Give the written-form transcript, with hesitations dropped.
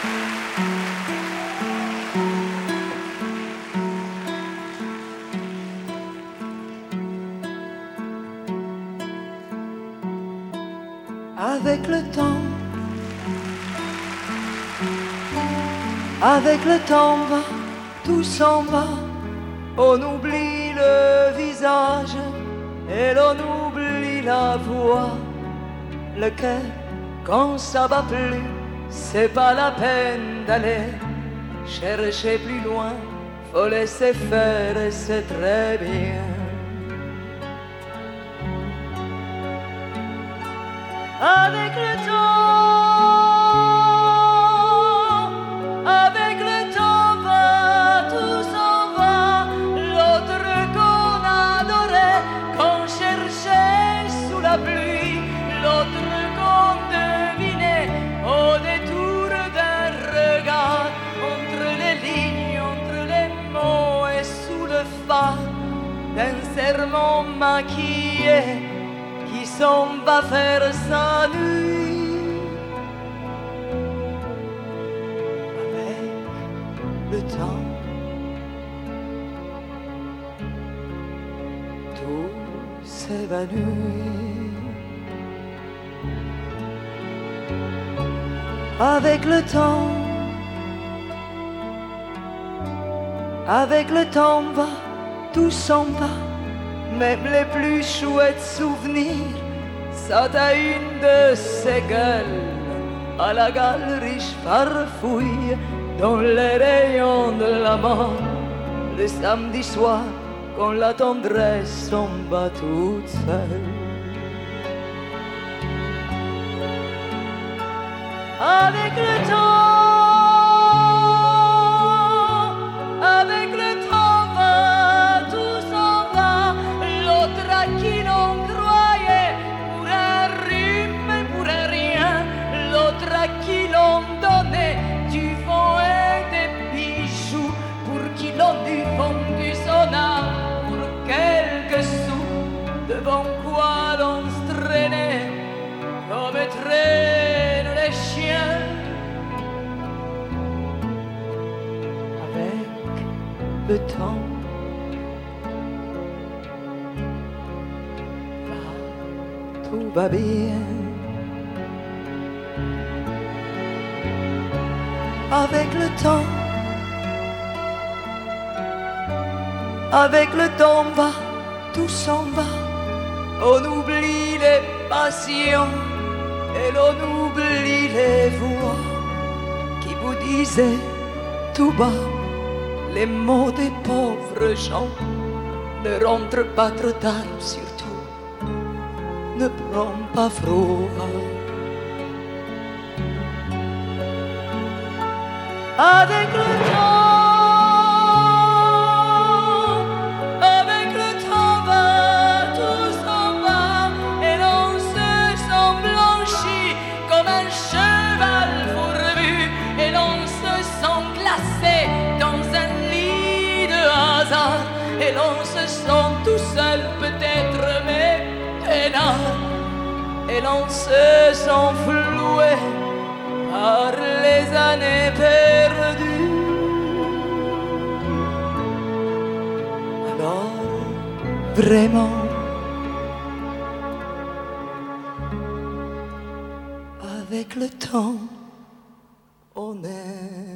Avec le temps, avec le temps va, tout s'en va. On oublie le visage et l'on oublie la voix. Le cœur, quand ça bat plus, c'est pas la peine d'aller chercher plus loin. Faut laisser faire et c'est très bien. Avec le temps va, tout s'en va. L'autre qu'on adorait, qu'on cherchait sous la pluie, l'autre qu'on devinait au détour d'un regard, entre les lignes, entre les mots et sous le phare d'un serment maquillé qui s'en va faire sa nuit. Avec le temps, tout s'évanouit. Avec le temps va, tout s'en va. Même les plus chouettes souvenirs sautent à une de ces gueules, à la galerie farfouille dans les rayons de la mort. Le samedi soir, quand la tendresse s'en va toute seule. Avec le temps va, tout s'en va. L'autre à qui l'on croyait pour un rhume et pour un rien, l'autre à qui l'on donnait du fond et des bijoux, pour qui l'on eût vendu son âme pour quelques sous, devant quoi l'on se traînait comme traînent les chiens. Avec le temps va, tout va bien. Avec le temps va, tout s'en va. On oublie les passions et l'on oublie les voix qui vous disaient tout bas les mots des pauvres gens. Ne rentre pas trop tard, surtout ne prends pas froid. Avec le temps va, tout s'en va, et l'on se sent blanchi comme un cheval fourbu, et l'on se sent glacé dans un lit de hasard, et l'on se sent tout seul peut-être mais peinard, et l'on se sent floué par les années perdues. Alors, vraiment, avec le temps, on est